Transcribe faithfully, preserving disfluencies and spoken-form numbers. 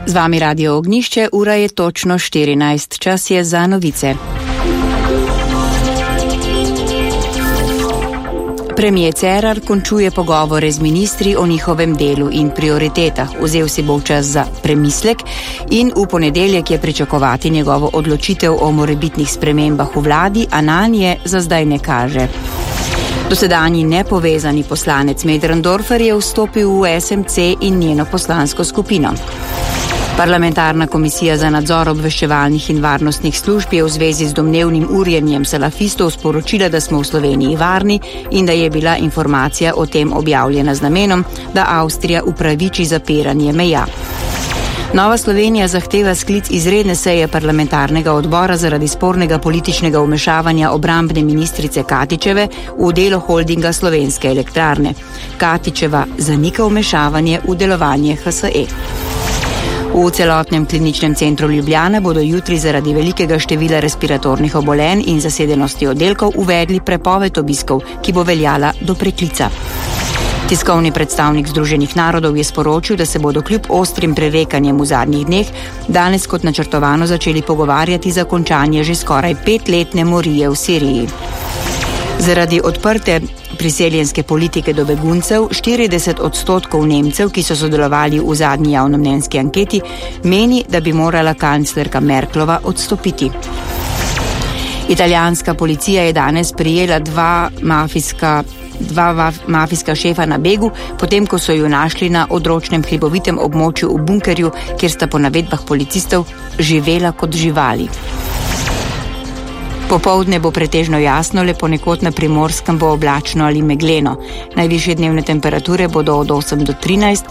Z vami Radio Ognjišče, ura je točno štirinajst, čas je za novice. Premier Cerar končuje pogovore z ministri o njihovem delu in prioritetah. Vzel si bo čas za premislek in v ponedeljek je pričakovati njegovo odločitev o morebitnih spremembah v vladi, a nanje za zdaj ne kaže. Dosedanji nepovezani poslanec Möderndorfer je vstopil v S M C in njeno poslansko skupino. Parlamentarna komisija za nadzor obveščevalnih in varnostnih služb je v zvezi z domnevnim urjenjem salafistov sporočila, da smo v Sloveniji varni in da je bila informacija o tem objavljena z namenom, da Avstrija upraviči zapiranje meja. Nova Slovenija zahteva sklic izredne seje parlamentarnega odbora zaradi spornega političnega vmešavanja obrambne ministrice Katičeve v delo holdinga Slovenske elektrarne. Katičeva zanika vmešavanje v delovanje H S E. V celotnem kliničnem centru Ljubljana bodo jutri zaradi velikega števila respiratornih obolenj in zasedenosti oddelkov uvedli prepoved obiskov, ki bo veljala do preklica. Tiskovni predstavnik Združenih narodov je sporočil, da se bodo kljub ostrim prerekanjem v zadnjih dneh danes kot načrtovano začeli pogovarjati za končanje že skoraj petletne morije v Siriji. Zaradi odprte priseljenske politike do beguncev, štirideset odstotkov Nemcev, ki so sodelovali v zadnji javnomnenjski anketi, meni, da bi morala kanclerka Merklova odstopiti. Italijanska policija je danes prijela dva mafijska, dva mafijska šefa na begu, potem ko so ju našli na odročnem hribovitem območju v bunkerju, kjer sta po navedbah policistov živela kot živali. Popoldne bo pretežno jasno, le ponekod na Primorskem bo oblačno ali megleno. Najvišje dnevne temperature bodo od osem do trinajst,